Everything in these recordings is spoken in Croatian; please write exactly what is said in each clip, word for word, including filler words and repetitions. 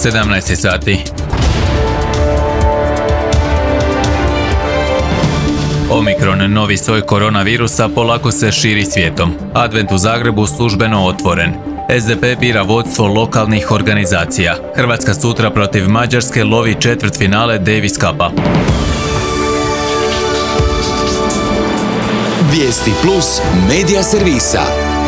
sedamnaest sati. Omikron, novi soj koronavirusa, polako se širi svijetom. Advent u Zagrebu službeno otvoren. es de pe bira vodstvo lokalnih organizacija. Hrvatska sutra protiv Mađarske lovi četvrtfinale Davis Cupa. Vijesti plus medija servisa.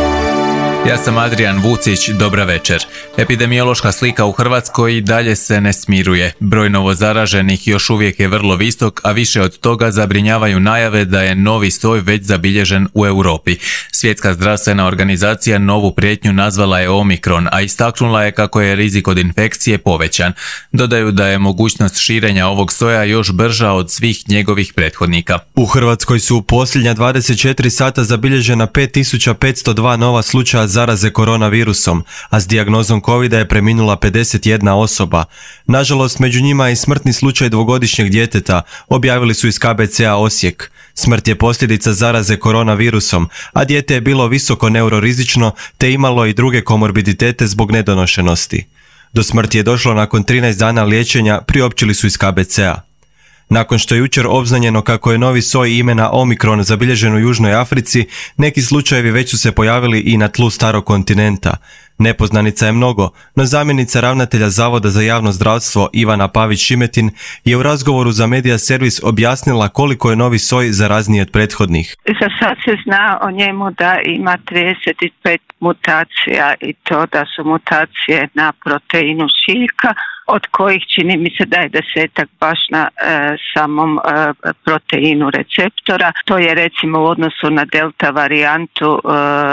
Ja sam Adrian Vucić, dobra večer. Epidemiološka slika u Hrvatskoj i dalje se ne smiruje. Broj novozaraženih još uvijek je vrlo visok, a više od toga zabrinjavaju najave da je novi soj već zabilježen u Europi. Svjetska zdravstvena organizacija novu prijetnju nazvala je Omikron, a istaknula je kako je rizik od infekcije povećan. Dodaju da je mogućnost širenja ovog soja još brža od svih njegovih prethodnika. U Hrvatskoj su u posljednja dvadeset četiri sata zabilježena pet tisuća petsto dva nova slučaja zaraze koronavirusom, a s dijagnozom covida je preminula pedeset jedna osoba. Nažalost, među njima je i smrtni slučaj dvogodišnjeg djeteta, objavili su iz ka be ce a Osijek. Smrt je posljedica zaraze koronavirusom, a dijete je bilo visoko neurorizično te imalo i druge komorbiditete zbog nedonošenosti. Do smrti je došlo nakon trinaest dana liječenja, priopćili su iz ka be ce a. Nakon što je jučer obznanjeno kako je novi soj imena Omikron zabilježen u Južnoj Africi, neki slučajevi već su se pojavili i na tlu starog kontinenta. Nepoznanica je mnogo, no zamjenica ravnatelja Zavoda za javno zdravstvo Ivana Pavić-Šimetin je u razgovoru za Medija Servis objasnila koliko je novi soj zarazniji od prethodnih. Za sad se zna o njemu da ima trideset pet mutacija i to da su mutacije na proteinu šiljka, od kojih čini mi se da je desetak baš na e, samom e, proteinu receptora. To je recimo u odnosu na delta varijantu e,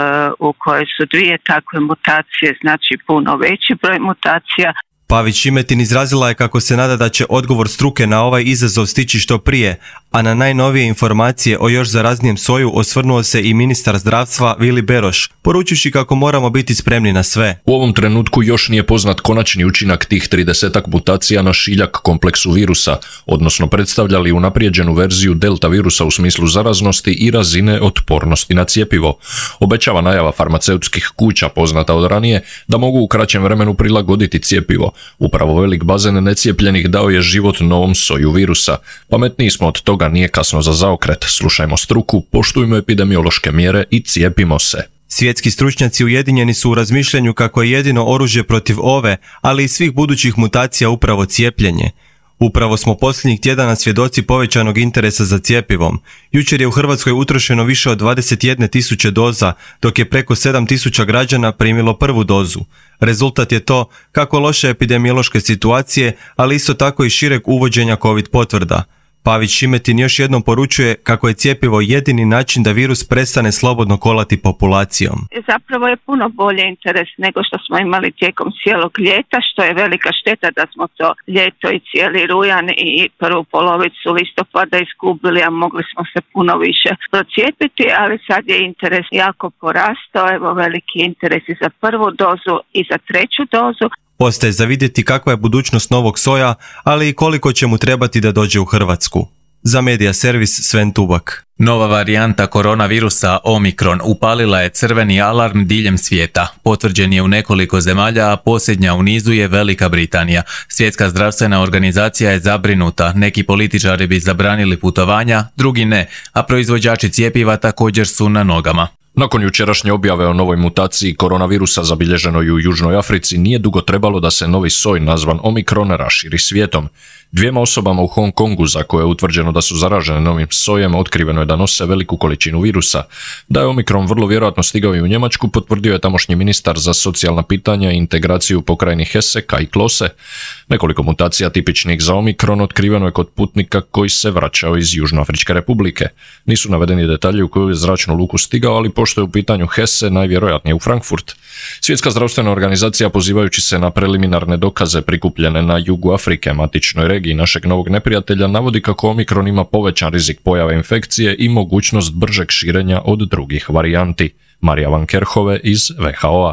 u kojoj su dvije takve mutacije, znači puno veći broj mutacija. Pavić-Šimetin izrazila je kako se nada da će odgovor struke na ovaj izazov stići što prije, a na najnovije informacije o još zaraznijem soju osvrnuo se i ministar zdravstva Vili Beroš, poručivši kako moramo biti spremni na sve. U ovom trenutku još nije poznat konačni učinak tih tridesetak mutacija na šiljak kompleksu virusa, odnosno predstavlja li unaprijeđenu verziju delta virusa u smislu zaraznosti i razine otpornosti na cjepivo. Obećava najava farmaceutskih kuća poznata od ranije da mogu u kraćem vremenu prilagoditi cjepivo. Upravo velik bazen necijepljenih dao je život novom soju virusa. Pametniji smo od toga, nije kasno za zaokret. Slušajmo struku, poštujmo epidemiološke mjere i cijepimo se. Svjetski stručnjaci ujedinjeni su u razmišljanju kako je jedino oružje protiv ove, ali i svih budućih mutacija upravo cijepljenje. Upravo smo posljednjih tjedana svjedoci povećanog interesa za cjepivom. Jučer je u Hrvatskoj utrošeno više od dvadeset jedne tisuće doza, dok je preko sedam tisuća građana primilo prvu dozu. Rezultat je to kako loše epidemiološke situacije, ali isto tako i šireg uvođenja COVID potvrda. Pavić-Šimetin još jednom poručuje kako je cjepivo jedini način da virus prestane slobodno kolati populacijom. Zapravo je puno bolje interes nego što smo imali tijekom cijelog ljeta, što je velika šteta da smo to ljeto i cijeli rujan i prvu polovicu listopada izgubili, a mogli smo se puno više procijepiti, ali sad je interes jako porastao, evo veliki interes i za prvu dozu i za treću dozu. Ostaje za vidjeti kakva je budućnost novog soja, ali i koliko će mu trebati da dođe u Hrvatsku. Za Medija Servis Sven Tubak. Nova varijanta koronavirusa Omikron upalila je crveni alarm diljem svijeta. Potvrđen je u nekoliko zemalja, a posljednja u nizu je Velika Britanija. Svjetska zdravstvena organizacija je zabrinuta. Neki političari bi zabranili putovanja, drugi ne, a proizvođači cjepiva također su na nogama. Nakon jučerašnje objave o novoj mutaciji koronavirusa zabilježenoj u Južnoj Africi, nije dugo trebalo da se novi soj nazvan Omikron raširi svijetom. Dvijema osobama u Hong Kongu za koje je utvrđeno da su zaražene novim sojem otkriveno je da nose veliku količinu virusa. Da je Omikron vrlo vjerojatno stigao i u Njemačku, potvrdio je tamošnji ministar za socijalna pitanja i integraciju pokrajini Hesse Kai Klose. Nekoliko mutacija tipičnih za Omikron otkriveno je kod putnika koji se vraćao iz Južnoafričke republike. Nisu navedeni detalji u koju je zračnu luku stigao, ali pošto je u pitanju Hesse, najvjerojatnije u Frankfurt. Svjetska zdravstvena organizacija, pozivajući se na preliminarne dokaze prikupljene na jugu Afrike, matičnoj regiji našeg novog neprijatelja, navodi kako Omikron ima povećan rizik pojave infekcije i mogućnost bržeg širenja od drugih varijanti. Marija Van Kerhove iz ve ha o a.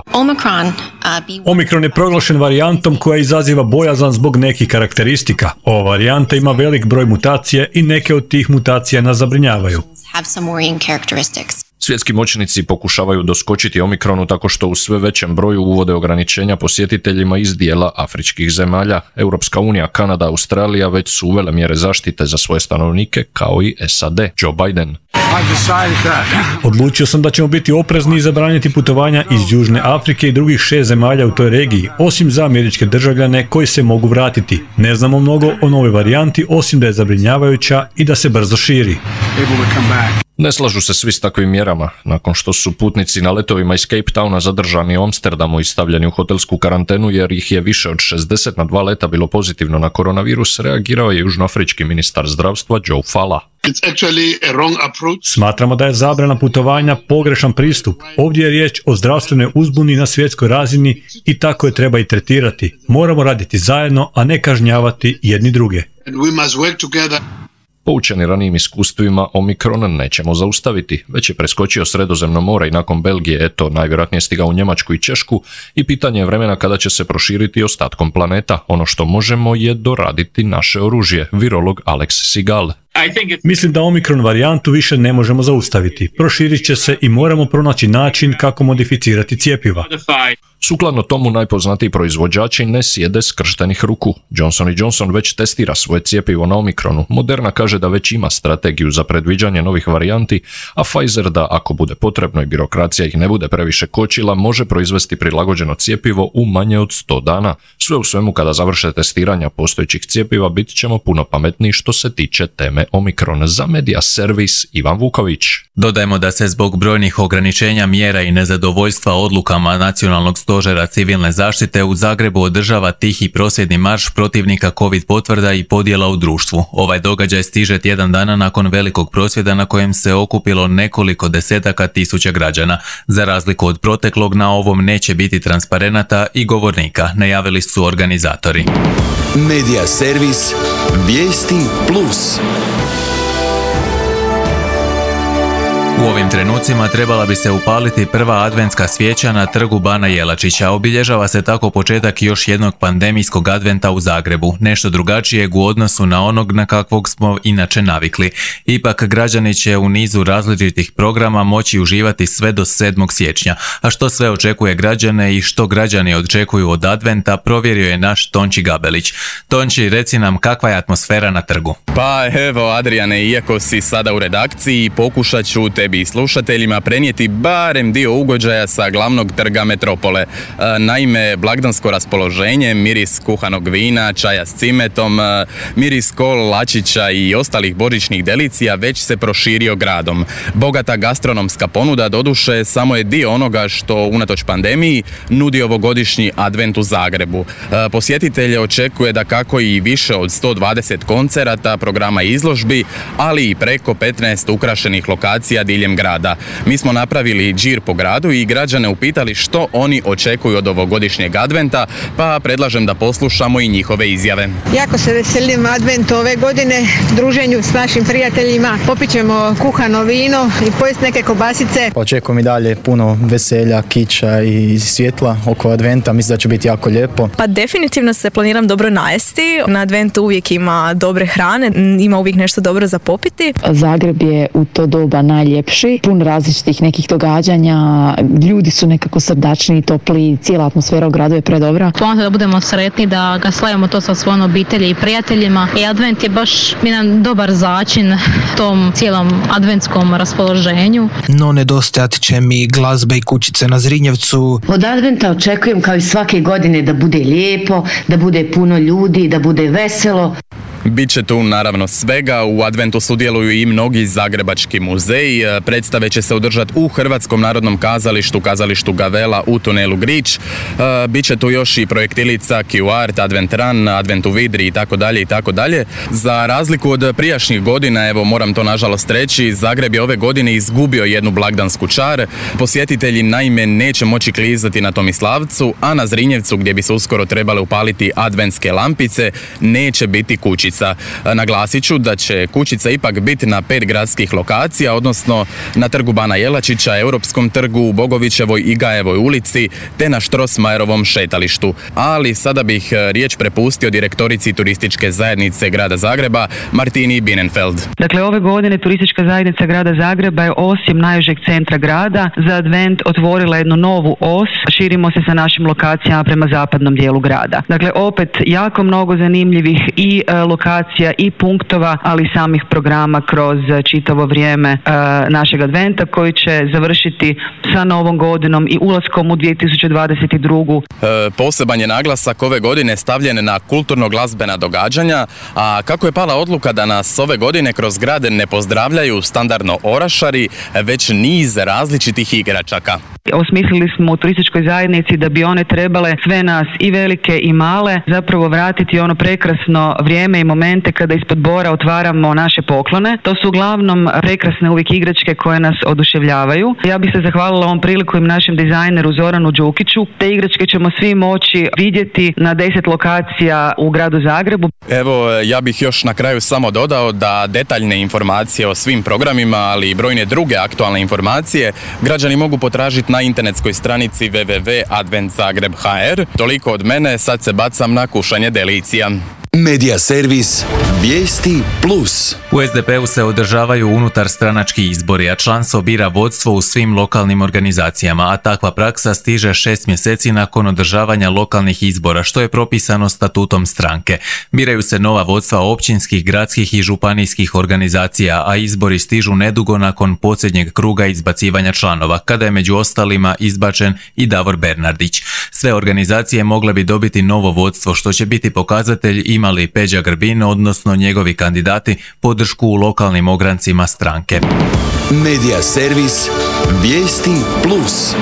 Omikron je proglašen varijantom koja izaziva bojazan zbog nekih karakteristika. Ova varijanta ima velik broj mutacije i neke od tih mutacija nas zabrinjavaju. Svjetski moćnici pokušavaju doskočiti omikronu tako što u sve većem broju uvode ograničenja posjetiteljima iz dijela afričkih zemalja. Europska unija, Kanada, Australija već su uvele mjere zaštite za svoje stanovnike kao i S A D. Joe Biden. Odlučio sam da ćemo biti oprezni i zabraniti putovanja iz Južne Afrike i drugih šest zemalja u toj regiji, osim za američke državljane koji se mogu vratiti. Ne znamo mnogo o novoj varijanti, osim da je zabrinjavajuća i da se brzo širi. Ne slažu se svi s takvim mjerama. Nakon što su putnici na letovima iz Cape Towna zadržani u Amsterdamu i stavljeni u hotelsku karantenu jer ih je više od šezdeset na dva leta bilo pozitivno na koronavirus, reagirao je južnoafrički ministar zdravstva Joe Fala. Smatramo da je zabrana putovanja pogrešan pristup. Ovdje je riječ o zdravstvenoj uzbuni na svjetskoj razini i tako je treba i tretirati. Moramo raditi zajedno, a ne kažnjavati jedni druge. Poučeni ranijim iskustvima, Omikron nećemo zaustaviti. Već je preskočio Sredozemno more i nakon Belgije, eto, najvjerojatnije stigao u Njemačku i Češku i pitanje je vremena kada će se proširiti ostatkom planeta. Ono što možemo je doraditi naše oružje, virolog Alex Sigal. Mislim da Omikron varijantu više ne možemo zaustaviti. Proširit će se i moramo pronaći način kako modificirati cjepiva. Sukladno tomu najpoznatiji proizvođači ne sjede skrštenih ruku. Johnson and Johnson već testira svoje cjepivo na Omikronu. Moderna kaže da već ima strategiju za predviđanje novih varijanti, a Pfizer da ako bude potrebno i birokracija ih ne bude previše kočila, može proizvesti prilagođeno cjepivo u manje od sto dana. Sve u svemu kada završe testiranja postojećih cjepiva bit ćemo puno pametniji što se tiče teme Omikron. Za Media Servis Ivan Vuković. Dodajemo da se zbog brojnih ograničenja mjera i nezadovoljstva odlukama Nacionalnog stožera civilne zaštite u Zagrebu održava tihi prosvjedni marš protivnika COVID potvrda i podjela u društvu. Ovaj događaj stiže tjedan dana nakon velikog prosvjeda na kojem se okupilo nekoliko desetaka tisuća građana. Za razliku od proteklog, na ovom neće biti transparenata i govornika, najavili su organizatori. Media Servis Vijesti Plus. U ovim trenucima trebala bi se upaliti prva adventska svijeća na trgu Bana Jelačića. Obilježava se tako početak još jednog pandemijskog adventa u Zagrebu, nešto drugačijeg u odnosu na onog na kakvog smo inače navikli. Ipak građani će u nizu različitih programa moći uživati sve do sedmog siječnja. A što sve očekuje građane i što građani očekuju od adventa, provjerio je naš Tonči Gabelić. Tonči, reci nam kakva je atmosfera na trgu? Pa evo Adriane, iako si sada u redakciji, pokušat ću tebi i slušateljima prenijeti barem dio ugođaja sa glavnog trga metropole. Naime, blagdansko raspoloženje, miris kuhanog vina, čaja s cimetom, miris kol, lačića i ostalih božićnih delicija već se proširio gradom. Bogata gastronomska ponuda doduše samo je dio onoga što unatoč pandemiji nudi ovogodišnji advent u Zagrebu. Posjetitelje očekuje da kako i više od sto dvadeset koncerata, programa i izložbi, ali i preko petnaest ukrašenih lokacija diljem grada. Mi smo napravili džir po gradu i građane upitali što oni očekuju od ovogodišnjeg adventa, pa predlažem da poslušamo i njihove izjave. Jako se veselim adventu ove godine, druženju s našim prijateljima, popit ćemo kuhano vino i pojest neke kobasice. Očekujem i dalje puno veselja, kiča i svjetla oko adventa, mislim da će biti jako lijepo. Pa definitivno se planiram dobro najesti, na adventu uvijek ima dobre hrane, ima uvijek nešto dobro za popiti. Zagreb je u to doba najljepši, pun različitih nekih događanja, ljudi su nekako srdačni i topli, cijela atmosfera u gradu je predobra. Planite da budemo sretni, da ga slavimo to sa svojom obitelji i prijateljima i advent je baš jedan dobar začin tom cijelom adventskom raspoloženju. No nedostajat će mi glazbe i kućice na Zrinjevcu. Od adventa očekujem kao i svake godine da bude lijepo, da bude puno ljudi, da bude veselo. Biće tu naravno svega, u adventu sudjeluju i mnogi zagrebački muzeji, predstave će se održati u Hrvatskom narodnom kazalištu, kazalištu Gavela u tunelu Grič, biće tu još i projektilica Q Art, Advent Run, Advent u Vidri i tako dalje i tako dalje. Za razliku od prijašnjih godina, evo moram to nažalost reći, Zagreb je ove godine izgubio jednu blagdansku čar. Posjetitelji naime neće moći klizati na Tomislavcu, a na Zrinjevcu gdje bi se uskoro trebale upaliti adventske lampice neće biti kućice. kućica. Naglasit ću da će kućica ipak biti na pet gradskih lokacija, odnosno na trgu Bana Jelačića, Europskom trgu, Bogovićevoj i Gajevoj ulici, te na Štrosmajerovom šetalištu. Ali sada bih riječ prepustio direktorici turističke zajednice Grada Zagreba, Martini Bienenfeld. Dakle, ove godine turistička zajednica Grada Zagreba je osim najužeg centra grada za advent otvorila jednu novu os. Širimo se sa našim lokacijama prema zapadnom dijelu grada. Dakle, opet jako mnogo zanimljivih i e, lokacija i punktova, ali i samih programa kroz čitavo vrijeme e, našeg adventa koji će završiti sa novom godinom i ulaskom u dvije tisuće dvadeset drugu. E, poseban je naglasak ove godine stavljen na kulturno-glazbena događanja, a kako je pala odluka da nas ove godine kroz grad ne pozdravljaju standardno orašari, već niz različitih igračaka. Osmislili smo u turističkoj zajednici da bi one trebale sve nas i velike i male zapravo vratiti ono prekrasno vrijeme i momente kada ispod bora otvaramo naše poklone. To su uglavnom prekrasne uvijek igračke koje nas oduševljavaju. Ja bih se zahvalila ovom prilikom našem dizajneru Zoranu Đukiću. Te igračke ćemo svi moći vidjeti na deset lokacija u gradu Zagrebu. Evo, ja bih još na kraju samo dodao da detaljne informacije o svim programima, ali i brojne druge aktualne informacije građani mogu potražiti na internetskoj stranici w w w tačka advent zagreb tačka h r. Toliko od mene, sad se bacam na kušanje delicija. Medija servis Vijesti plus. U es de pe u se održavaju unutar stranački izbori, a članstvo bira vodstvo u svim lokalnim organizacijama, a takva praksa stiže šest mjeseci nakon održavanja lokalnih izbora, što je propisano statutom stranke. Biraju se nova vodstva općinskih, gradskih i županijskih organizacija, a izbori stižu nedugo nakon posljednjeg kruga izbacivanja članova, kada je među ostalima izbačen i Davor Bernardić. Sve organizacije mogle bi dobiti novo vodstvo, što će biti pokazatelj ima li Peđa Grbin, odnosno njegovi kandidati, podršku u lokalnim ograncima stranke. Medija servis Vijesti plus.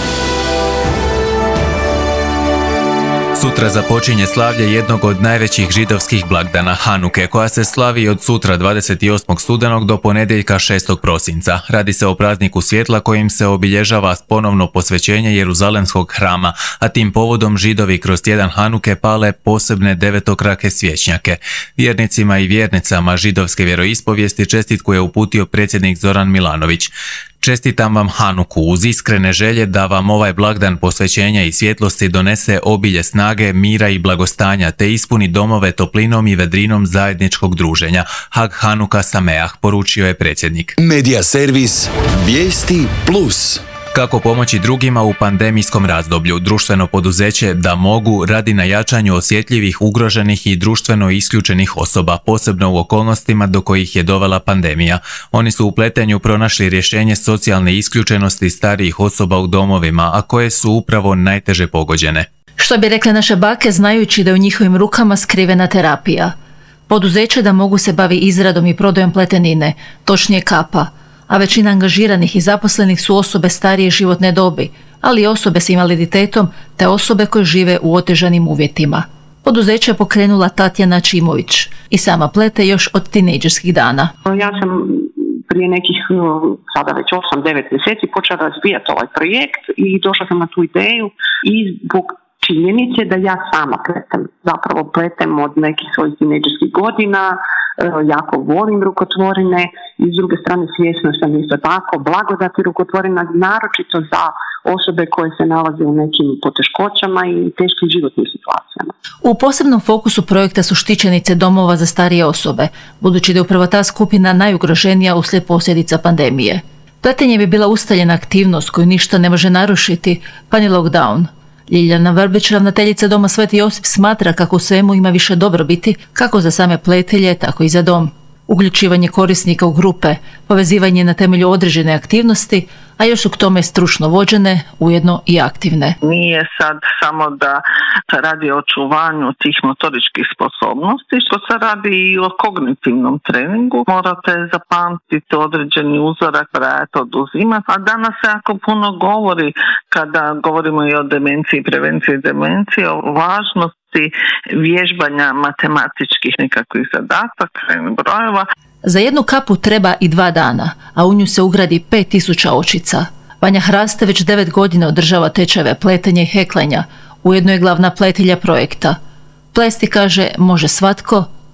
Sutra započinje slavlje jednog od najvećih židovskih blagdana Hanuke, koja se slavi od sutra dvadeset osmog studenog do ponedjeljka šestog prosinca. Radi se o prazniku svjetla kojim se obilježava ponovno posvećenje Jeruzalemskog hrama, a tim povodom Židovi kroz tjedan Hanuke pale posebne devetokrake svječnjake. Vjernicima i vjernicama židovske vjeroispovijesti čestitku je uputio predsjednik Zoran Milanović. Čestitam vam Hanuku uz iskrene želje da vam ovaj blagdan posvećenja i svjetlosti donese obilje snage, mira i blagostanja te ispuni domove toplinom i vedrinom zajedničkog druženja. Hag Hanuka Sameah, poručio je predsjednik. Medija servis Vijesti plus. Kako pomoći drugima u pandemijskom razdoblju? Društveno poduzeće Da mogu radi na jačanju osjetljivih, ugroženih i društveno isključenih osoba, posebno u okolnostima do kojih je dovela pandemija. Oni su u pletenju pronašli rješenje socijalne isključenosti starijih osoba u domovima, a koje su upravo najteže pogođene. Što bi rekle naše bake, znajući da je u njihovim rukama skrivena terapija. Poduzeće Da mogu se bavi izradom i prodajom pletenine, točnije kapa, a većina angažiranih i zaposlenih su osobe starije životne dobi, ali i osobe s invaliditetom te osobe koje žive u otežanim uvjetima. Poduzeće je pokrenula Tatjana Čimović i sama plete još od tinejdžerskih dana. Ja sam prije nekih, sada već osam devet mjeseci počela razvijati ovaj projekt i došla sam na tu ideju i zbog činjenice da ja sama pletem, zapravo pletem od nekih svojih tinejdžerskih godina, jako volim rukotvorine i s druge strane svjesna sam isto tako blagodati rukotvorina, naročito za osobe koje se nalaze u nekim poteškoćama i teškim životnim situacijama. U posebnom fokusu projekta su štićenice domova za starije osobe, budući da je upravo ta skupina najugroženija uslijed posljedica pandemije. Pletenje bi bila ustaljena aktivnost koju ništa ne može narušiti, pa ni lockdown. Ljiljana Vrbić, ravnateljica Doma Sveti Josip, smatra kako u svemu ima više dobrobiti, kako za same pletelje, tako i za dom. Uključivanje korisnika u grupe, povezivanje na temelju određene aktivnosti, a još su k tome stručno vođene, ujedno i aktivne. Nije sad samo da se radi o očuvanju tih motoričkih sposobnosti, što se radi i o kognitivnom treningu. Morate zapamtiti određeni uzorak, trajati, oduzimati, a danas se jako puno govori kada govorimo i o demenciji, prevenciji demencije, o važnosti vježbanja matematičkih nekakvih zadataka i brojeva. Za jednu kapu treba i dva dana, a u nju se ugradi pet tisuća očica. Vanja Hraste već devet godina održava tečajeve pletenja i heklenja, ujedno je glavna pletilja projekta. Plesti, kaže, može svatko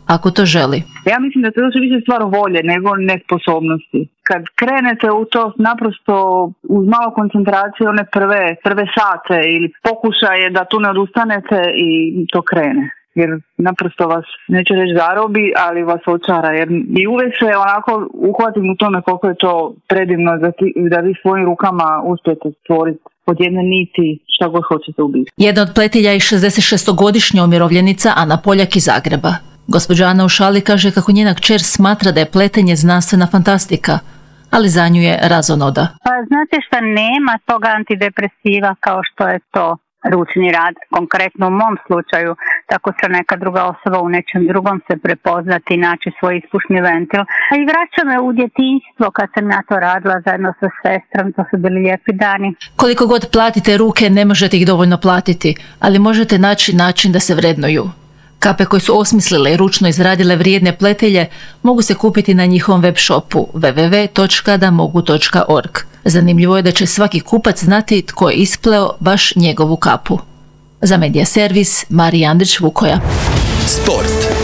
ako to želi. Ja mislim da to je više stvar volje nego nesposobnosti. Kad krenete u to naprosto uz malo koncentracije one prve, prve sate ili pokušaje da tu ne odustanete i to krene. Jer naprosto vas, neću reći zarobi, ali vas očara. Jer i uvijek se onako uhvatim u tome koliko je to predivno da, ti, da vi svojim rukama uspijete stvoriti od jedne niti šta god hoćete ubiti. Jedna od pletilja je šezdesetšestogodišnja umirovljenica Ana Poljak iz Zagreba. Gospođa Ana u šali kaže kako njena kćer smatra da je pletenje znanstvena fantastika, ali za nju je razonoda. Pa znate šta, nema toga antidepresiva kao što je to ručni rad, konkretno u mom slučaju, tako će neka druga osoba u nečem drugom se prepoznati i naći svoj ispušni ventil. A i vraća me u djetinjstvo kad sam ja to radila zajedno sa sestrom, to su bili lijepi dani. Koliko god platite ruke, ne možete ih dovoljno platiti, ali možete naći način da se vrednuju. Kape koje su osmislile i ručno izradile vrijedne pletelje mogu se kupiti na njihovom web shopu w w w točka da mogu točka org. Zanimljivo je da će svaki kupac znati tko je ispleo baš njegovu kapu. Za Medija servis, Marija Andrić-Vukoja. Sport.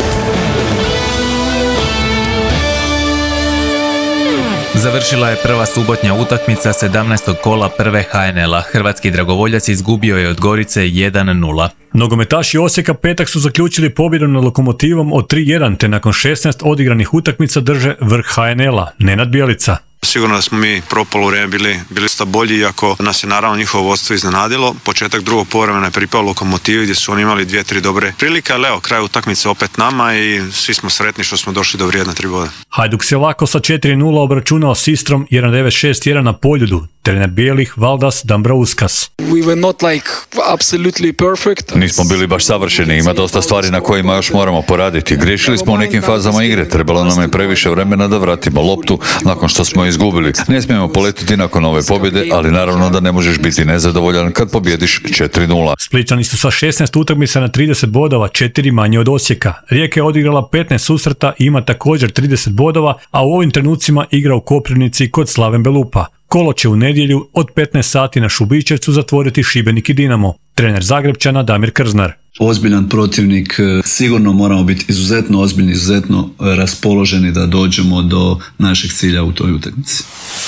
Završila je prva subotnja utakmica sedamnaestog kola prve H N L-a. Hrvatski dragovoljac izgubio je od Gorice jedan nula. Nogometaši Osijeka petak su zaključili pobjedom nad Lokomotivom od tri jedan, te nakon šesnaest odigranih utakmica drže vrh H N L-a. Nenad Bjelica. Sigurno da smo mi prvo poluvreme bili, bili sta bolji, iako nas je naravno njihovo vodstvo iznenadilo. Početak drugog poluvremena je pripao Lokomotivi gdje su oni imali dvije, tri dobre prilike, ali evo, kraj utakmice opet nama i svi smo sretni što smo došli do vrijedna tri boda. Hajduk se lako sa četiri nula obračunao s Istrom jedan devet šest jedan na Poljudu. Trener bijelih Valdas Dambrauskas. We were not like absolutely perfect. Nismo bili baš savršeni, ima dosta stvari na kojima još moramo poraditi. Griješili smo u nekim fazama igre, trebalo nam je previše vremena da vratimo loptu nakon što smo izgubili. Ne smijemo poletiti nakon ove pobjede, ali naravno da ne možeš biti nezadovoljan kad pobjediš četiri nula. Spličani su sa šesnaest utakmica na trideset bodova, četiri manje od Osijeka. Rijeka je odigrala petnaest susreta i ima također trideset bodova, a u ovim trenucima igra u Koprivnici kod Slaven Belupa. Kolo će u nedjelju od petnaest sati na Šubićevcu zatvoriti Šibenik i Dinamo. Trener Zagrebčana Damir Krznar. Ozbiljan protivnik, sigurno moramo biti izuzetno ozbiljni, izuzetno raspoloženi da dođemo do našeg cilja u toj utakmici.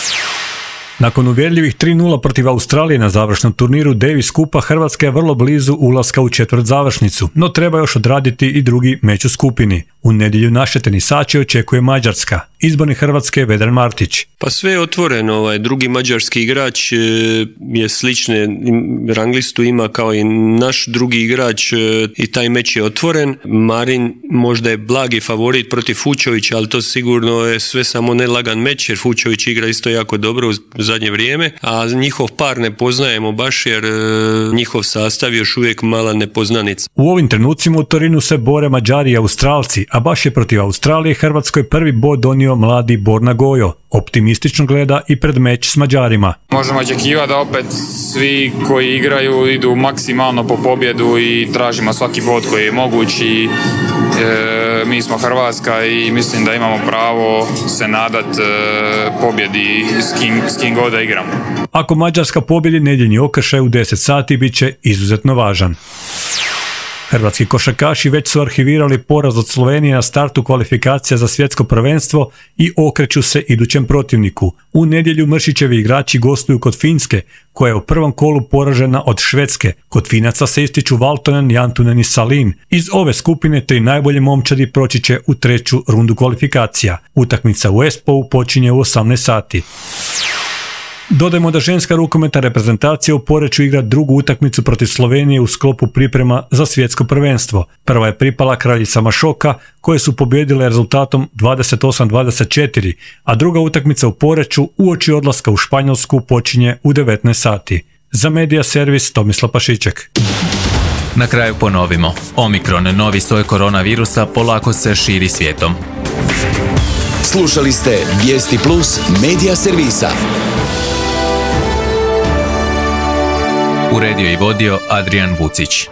Nakon uvjerljivih tri nula protiv Australije na završnom turniru Davis Kupa, Hrvatska je vrlo blizu ulaska u četvrt završnicu, no treba još odraditi i drugi meč u skupini. U nedjelju naše tenisače očekuje Mađarska. Izbornik Hrvatske je Vedran Martić. Pa sve je otvoreno, ovaj drugi mađarski igrač je slične ranglistu ima kao i naš drugi igrač i taj meč je otvoren. Marin možda je blagi favorit protiv Fučovića, ali to sigurno je sve samo ne lagan meč jer Fučović igra isto jako dobro u zadnje vrijeme, a njihov par ne poznajemo baš jer njihov sastav je još uvijek mala nepoznanica. U ovim trenucima u Torinu se bore Mađari i Australci, a baš je protiv Australije Hrvatskoj prvi bod donio mladi Borna Gojo. Optimistično gleda i pred meč s Mađarima. Možemo očekivati da opet svi koji igraju idu maksimalno po pobjedu i tražimo svaki bod koji je moguć i e, mi smo Hrvatska i mislim da imamo pravo se nadat e, pobjedi s kim, s kim god da igramo. Ako Mađarska pobjedi, nedjeljni okršaj u deset sati bit će izuzetno važan. Hrvatski košarkaši već su arhivirali poraz od Slovenije na startu kvalifikacija za svjetsko prvenstvo i okreću se idućem protivniku. U nedjelju Mršićevi igrači gostuju kod Finske, koja je u prvom kolu poražena od Švedske. Kod Finaca se ističu Valtonen, Jantunen i Salin. Iz ove skupine tri najbolje momčadi proći će u treću rundu kvalifikacija. Utakmica u Espou počinje u osamnaest sati. Dodajmo da ženska rukometna reprezentacija u Poreču igra drugu utakmicu protiv Slovenije u sklopu priprema za svjetsko prvenstvo. Prva je pripala kraljicama Šoka, koje su pobijedile rezultatom dvadeset osam dvadeset četiri, a druga utakmica u Poreču uoči odlaska u Španjolsku počinje u devetnaest sati. Za Medija servis Tomislav Pašiček. Na kraju ponovimo. Omikron, novi soj koronavirusa, polako se širi svijetom. Slušali ste Vijesti Plus Medija servisa. Uredio i vodio Adrian Vucić.